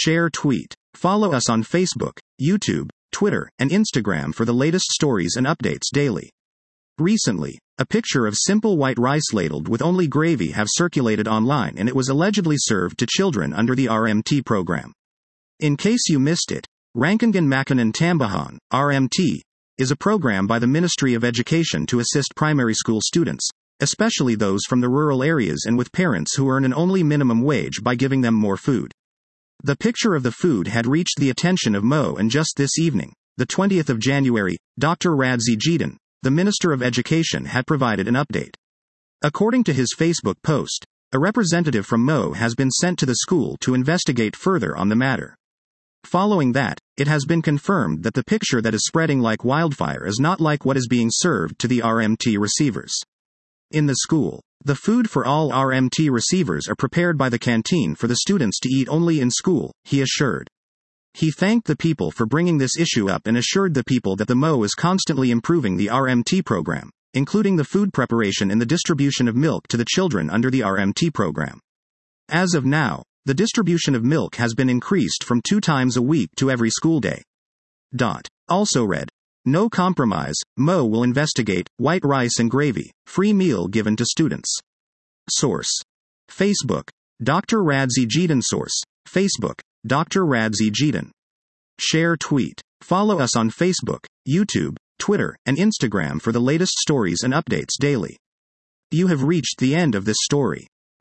Share tweet. Follow us on Facebook, YouTube, Twitter, and Instagram for the latest stories and updates daily. Recently, a picture of simple white rice ladled with only gravy have circulated online, and it was allegedly served to children under the RMT program. In case you missed it, Rankingan Makanan Tambahan, RMT, is a program by the Ministry of Education to assist primary school students, especially those from the rural areas and with parents who earn an only minimum wage, by giving them more food. The picture of the food had reached the attention of Mo, and just this evening, the 20th of January, Dr. Radzi Jidan, the Minister of Education, had provided an update. According to his Facebook post, a representative from Mo has been sent to the school to investigate further on the matter. Following that, it has been confirmed that the picture that is spreading like wildfire is not like what is being served to the RMT receivers. In the school, the food for all RMT receivers are prepared by the canteen for the students to eat only in school, he assured. He thanked the people for bringing this issue up and assured the people that the Mo is constantly improving the RMT program, including the food preparation and the distribution of milk to the children under the RMT program. As of now, the distribution of milk has been increased from 2 times a week to every school day. Also read, no compromise, Mo will investigate, white rice and gravy, free meal given to students. Source. Facebook. Dr. Radzi Jidan. Source. Facebook. Dr. Radzi Jidan. Share tweet. Follow us on Facebook, YouTube, Twitter, and Instagram for the latest stories and updates daily. You have reached the end of this story.